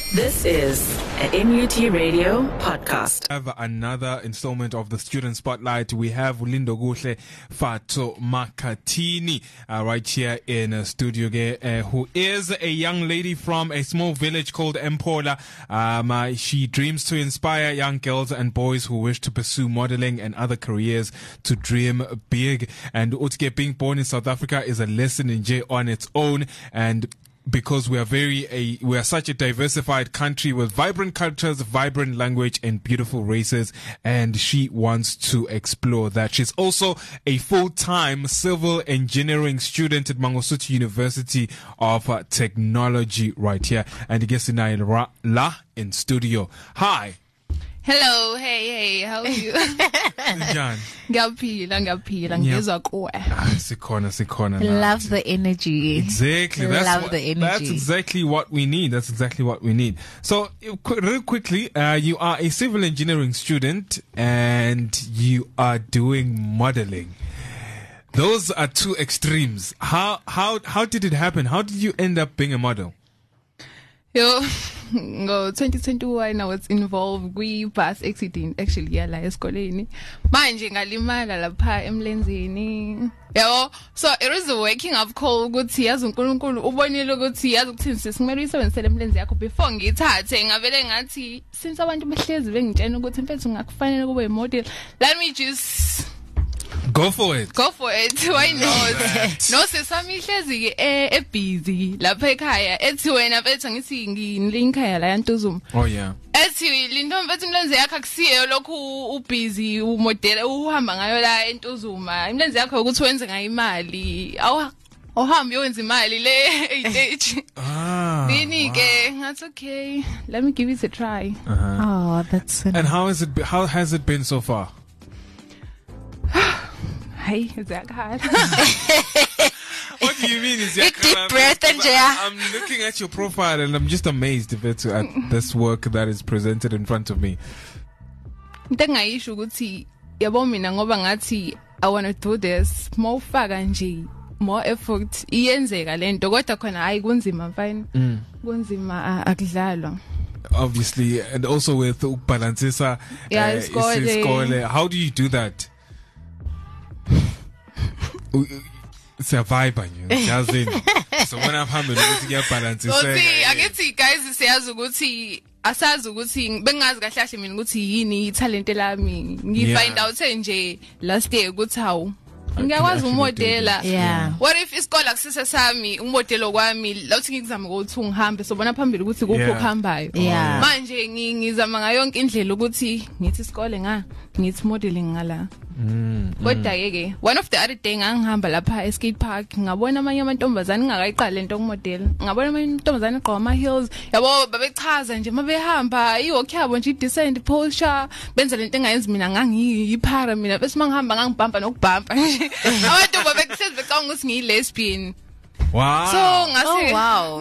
This is an NUT Radio podcast. We have another installment of the Student Spotlight. We have Lindo Guhle Fato Makatini right here in studio, who is a young lady from a small village called Empola. She dreams to inspire young girls and boys who wish to pursue modeling and other careers to dream big. And Utke, being born in South Africa is a lesson in J on its own, and because we are such a diversified country with vibrant cultures, vibrant language, and beautiful races, and she wants to explore that. She's also a full-time civil engineering student at Mangosuthu University of Technology right here. And guest La in studio. Hi. Hello, hey, how are you? Njani? Ngiyaphila, ngizwa kuwe. Sikhona. Love the energy. Exactly. That's exactly what we need. So, real quickly, you are a civil engineering student and you are doing modeling. Those are two extremes. How did it happen? How did you end up being a model? Yo, 2021 I was involved kwi-bus accident actually la esikoleni. Manje ngalimala lapha emlenzeni. Yabo, so it was a waking up call ukuthi yazi uNkulunkulu ubonile ukuthi yazi ukuthini sisimele uyisebenzisele emlenzi yakho before ngithathe ngavele ngathi since abantu behlezi bengitshena ukuthi mfethu ngakufanele kube imodel, let me just Go for it. Why not? No, sesami hlezi ke busy lapha ekhaya. Ethi wena mfethu ngithi ngilinka ekhaya la yaNtuzuma. Oh yeah. Ethi linto mfethu imlenze yakho akusiye lokhu ubusy umodela uhamba ngayo la eNtuzuma. Imlenze yakho ukuthi wenze ngayo imali. Awuhambi yenza imali le stage. Nini ke ngathi okay, let me give it a try. Oh, that's so nice. And how has it been so far? Hey, is that hard? What do you mean is that deep breath and I'm looking at your profile and I'm just amazed at this work that is presented in front of me. Ngayisho ukuthi yabo mina ngoba ngathi I want to do this more faka nje more effort iyenzeka lento kodwa khona hayi kunzima mfana kunzima akudlalwa. Obviously, and also with ukubalancisa isikole. How do you do that? Survive so when I'm humming ukuthi kuyabalancisa. So akithi guys siyazi ukuthi asazi ukuthi bengazi kahle kahle mina ukuthi yini italent lami ngifind out nje last year ukuthi hawu ngiyakwazi umodela. What if isikole akusise sami umodelo kwami lawuthi ngikuzama ukuthi ngihambe sobona phambili ukuthi kupho kuhambayo. Manje ngizama ngayo yonke indlela ukuthi ngithi isikole ngithi modeling ngala. Kodwa ke one of the other day ngangihamba lapha e-skate park ngabona amanye amantombazane ngakayiqala lento kumodela. Ngabona amanye amantombazane agqoka ama heels yabo babechaza nje mabehamba iwalk yabo nje descend posture benza lento engayenzi mina ngangiyiphara mina bese mangihamba ngangibhampa nokubhampa nje. Abantu babekusenza becanga ukuthi ngiyi-lesbian. Wow. So oh wow.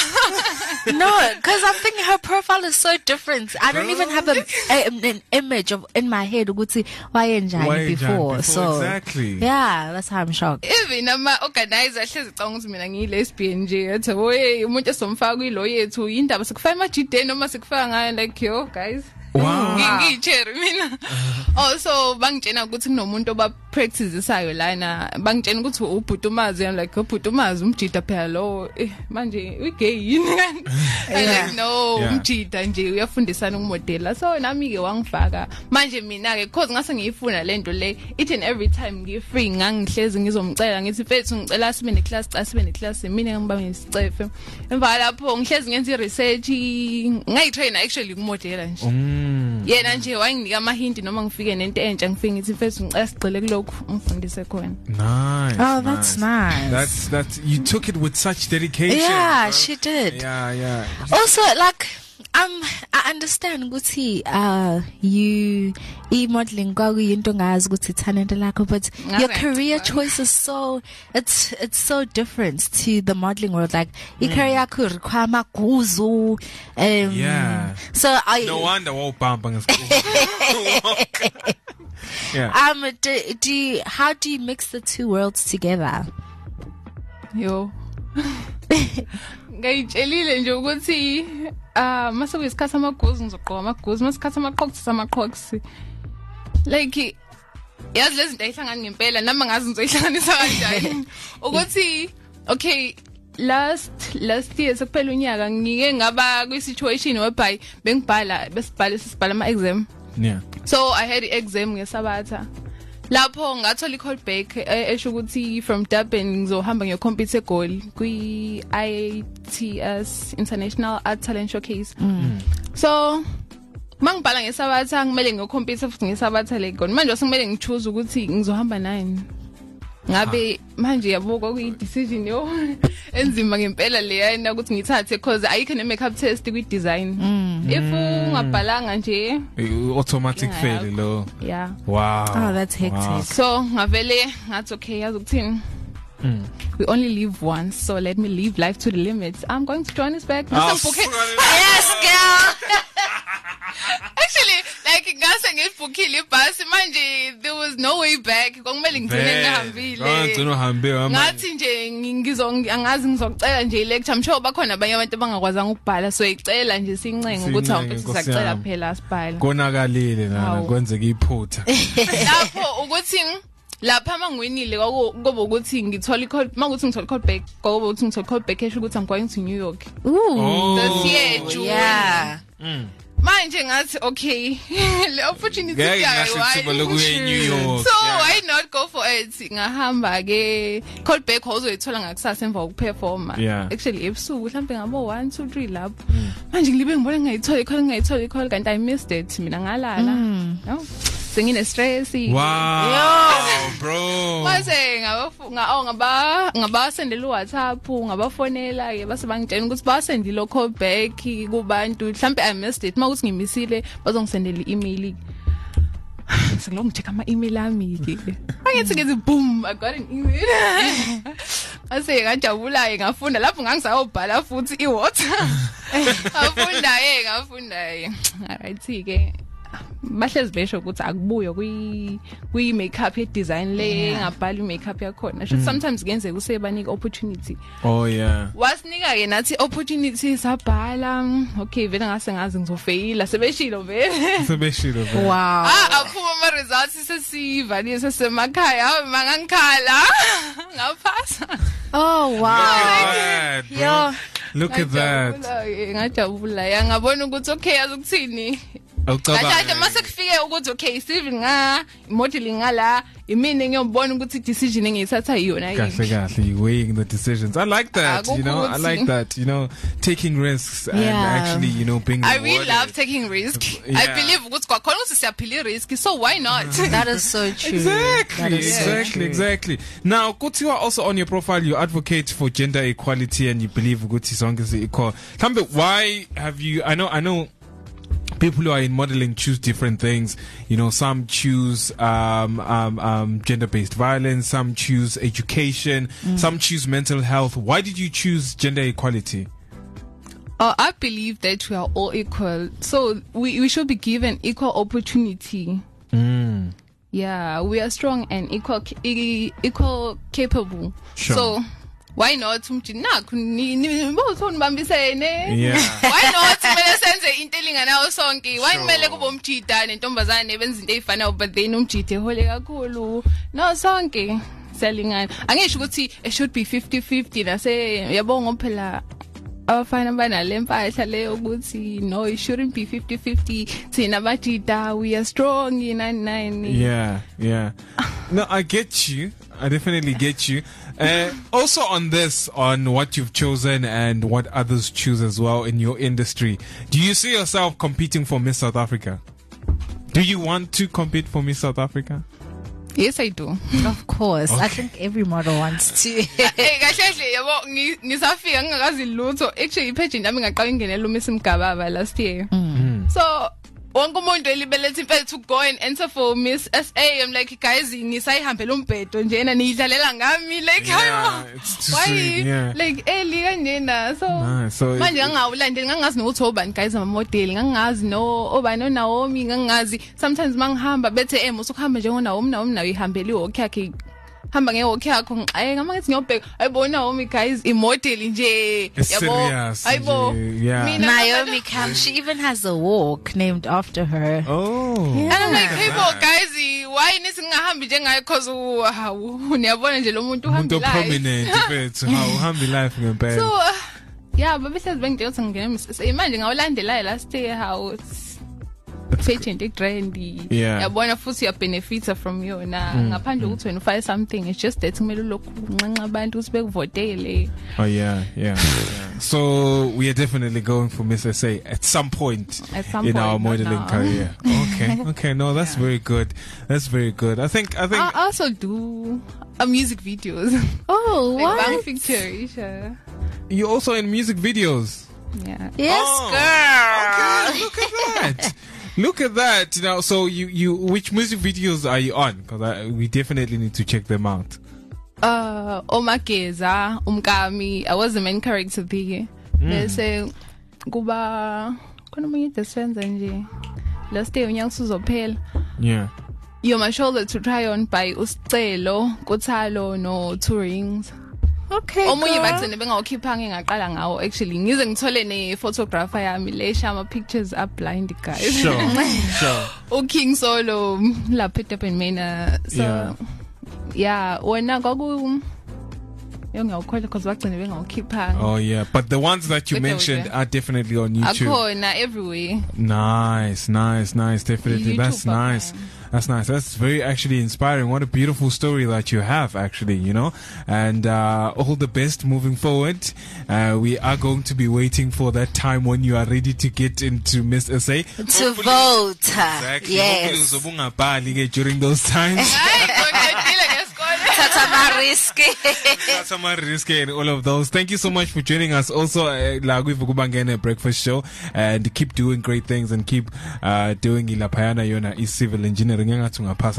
No, because I'm thinking her profile is so different. I don't even have an image in my head ukuthi wayenjani before. So exactly. Yeah, that's how I'm shocked. Even ama organizer hlezi canga ukuthi mina ngiyi-lesbian nje yathi hey umuntu esomfaka kuyilo yethu indaba sikufaka amajide noma sikufaka ngayo like yo guys. Wow. Ngiyitshela mina. Also bangitshena ukuthi kunomuntu obapracticesayo lana bangitshena ukuthi ubhutumazi I'm like ubhutumazi umjida phela lo manje ugay yini kanti like no umjida nje uyafundisana ukumodela so nami ke wangifaka manje mina ke because ngase ngiyifuna lento le each and every time ngifree ngangihlezi ngizomcela ngithi mfethu ngicela sibe neclass sibe neclass mina ngibambe isicefe emva lapho ngihlezi ngenza research ngayitrain actually kumodela nje. Yena nje wanginika amahinti noma ngifike nento entsha ngifike ngithi mfethu ngicela sigcile kulokho ngifundise khona. Nice. Oh, that's nice. That's you took it with such dedication. Yeah, she did. Yeah. Also, like I understand ukuthi you modeling kwakuyinto ngazi ukuthi talent lakho, but your career choice is so it's so different to the modeling world. Like your career yakho require maguzu. Yeah. So no wonder wawubamba ngesikole. Yeah. How do you mix the two worlds together? Yo. ngayitshelile nje ukuthi mase kuyisikhathi amaguzu ngizogqoka amaguzu masikhathi amaqhoksi samaqhoksi like yazi lezi zinto ayihlangani ngempela nami ngazi ngizoyihlanganisa kanjani ukuthi okay last year sekuphela unyaka ngike ngaba kwi situation whereby besibhala ama exam so I had the exam ngesabatha lapho ngathola i-call back esho ukuthi from Durban ngizohamba ngiyocompete eGoli kwi ITS International Art Talent Showcase so mangibhala ngesabatha ngimele ngiyocompete futhi ngesabatha le Goli manje sengimele ngichoose ukuthi ngizohamba nani ngabe manje yabuka kuyi decision yo enzima ngempela leyana ukuthi ngithathe because ayikho ne makeup test kwi design if ungabhalanga nje automatic fail lo yeah wow oh that's hectic wow. So ngavele ngathi okay yazi ukuthini we only live once so let me live life to the limits I'm going to Johannesburg yes girl actually like ngase ngibukile ibhasi manje there was no way back kwakumele ngigcine ngihambile ngathi nje angazi ngizocela nje lecture I'm sure bakhona abanye abantu abangakwazanga ukubhala so icela nje sincenga ukuthi awumfethu sisacela phela asibhala konakalile nana kwenzeka iphutha lapho ukuthi lapha mangwinile ngoba ukuthi ngithola i-call manguthi ngithola i-call back ngoba ukuthi ngithola i-call back esho ukuthi I'm going to New York this year June yeah manje ngathi okay le opportunity yayo so why not go for it ngahamba ke call back uzoyithola ngakusasa emva ukuperforma actually ebusuku mhlambe ngabo 1 2 3 lapho manje ngilibe ngibona ngayithola i-call kanti I missed it mina ngalala no singine stress wow bro mase ngabasendela WhatsApp ngabafonela ke base bangitshela ukuthi basendile lo call back kubantu mhlambe I missed it makuthi ngimisile bazongisendela i-email sengiloko ngicheck ama-email ami ke angithi ngithi boom I got an email ase ngajabula ngafunda lapho ngangisayobhala futhi iwater ngafunda alright ke bahlezi besho ukuthi akubuyo kwi makeup ye design le ngabhala makeup yakhona should sometimes kenzeka usebanika opportunity oh yeah wasinika ke nathi opportunity sabhala okay vele ngase ngazi ngizofaila sebeshilo vele wow aphuma ama results sesivaliwe sesemakhaya mangangikhala ngaphasa oh wow yo look at that ngajabula ngabona ukuthi okay azukuthini Awucabanga mase kufike ukuthi okay Steven modeling ngala imini ngiyobona ukuthi decision engiyithatha iyona kahle you weighing the decisions I like that I like that taking risks and actually being I really love taking risk I believe ukuthi kwakhona ukuthi siyaphila risk so why not that is so true exactly now ukuthi you are also on your profile you advocate for gender equality and you believe ukuthi sonke is equal Kambe why have you I know people who are in modeling choose different things. Some choose gender-based violence, some choose education, some choose mental health. Why did you choose gender equality? I believe that we are all equal. So we should be given equal opportunity. Yeah, we are strong and equal capable. Sure. So why not umjinakho nibozo nibambisene why not kumele senze into elinganayo sonke why kumele kube umjida nentombazane benza into ezifanayo but then umjide hole kakhulu no sonke selingana angisho ukuthi it should be 50-50 nase yabonga phela abafana banale mpahla leyo ukuthi no it shouldn't be 50-50 thina bajida we are strong 99 yeah no I get you I definitely get you also on what you've chosen and what others choose as well in your industry do you see yourself competing for Miss South Africa do you want to compete for Miss South Africa Yes I do of course okay. I think every model wants to kahle yabo ngisafika ngingakazi lutho actually ipage nami ngaqala ingenela uMiss Mgababa last year so wonke umuntu elibelethe impela to go and enter for Miss SA I'm like guys ngisayihambela umbhedo njena niyidlalela ngami like why like eli kanjena so manje ngingawulandeli ngangazi nokuthi obani guys ama model ngangazi no obani Naomi ngangazi sometimes mangihamba bethe musukuhamba njengo Naomi nayo ihambela iwalk yakhe hamba ngewalk yakho ngiqaye ngamathi ngiyobheka ayibona Naomi guys imodel nje yabo ayibo Naomi Campbell, she even has a walk named after her. And I'm like hey bo guys why nisingahambi njengayo because uniyabona nje lo muntu uhamba live prominent mfethu uhamba live ngempela so yeah babehlezi bengidela ngene manje ngawulandelayo last year how fashion trendy yabona futhi ya benefits from yona ngaphandle ukuthi wena ufile something it's just that kumele lokhu nqanqa abantu ukuthi bekuvotele so we are definitely going for Miss SA at some point in our modeling career okay no that's very good I think I also do music videos what Bang picture sure you also in music videos yes girl okay look at that now so you which music videos are you on because we definitely need to check them out Omageza Umkami I was the main character there bese kuba khona umunye desenza nje last day unyaka uzophela You're My Shoulder to Try On by Usicelo Kuthalo no Tourings okay omunye bathene bengawukhiphanga ngaqala ngawo actually ngize ngithole ne photographer yami lesha ama pictures are blind guys sure King Solo lapha eTurban Manor so yeah wena kwaku ngiyawukhola because bagcine bengawukhiphanga but the ones that you mentioned are definitely on YouTube akhona everywhere nice definitely YouTube That's nice. That's very actually inspiring. What a beautiful story that you have actually, you know, and all the best moving forward. We are going to be waiting for that time when you are ready to get into Miss SA. To vote. Exactly. Yes. Hopefully during those times. Tatama Riske and all of those. Thank you so much for joining us. Also, Lagui Vukubangene Breakfast Show, and keep doing great things and keep doing ilapayana yona is civil engineering. Thank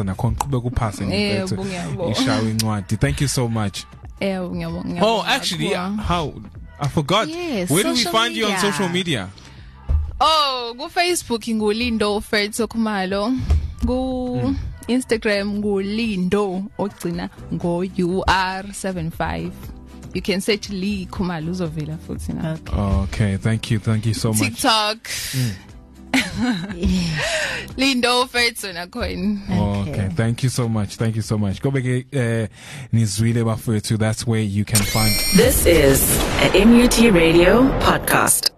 you so much. Oh, actually, how I forgot. Yes, where do we find you on social media? Oh, go Facebook ngulindo Fertso Khumalo. Go Instagram ngulindo ogcina ngo UR75. You can search Lee Khumalo uzovela futhi na. Okay, thank you so much. TikTok. Lindo Fertso nakhona. Okay, thank you so much. Go back Nizwile Bafethu, that's where you can find. This is a MUT Radio podcast.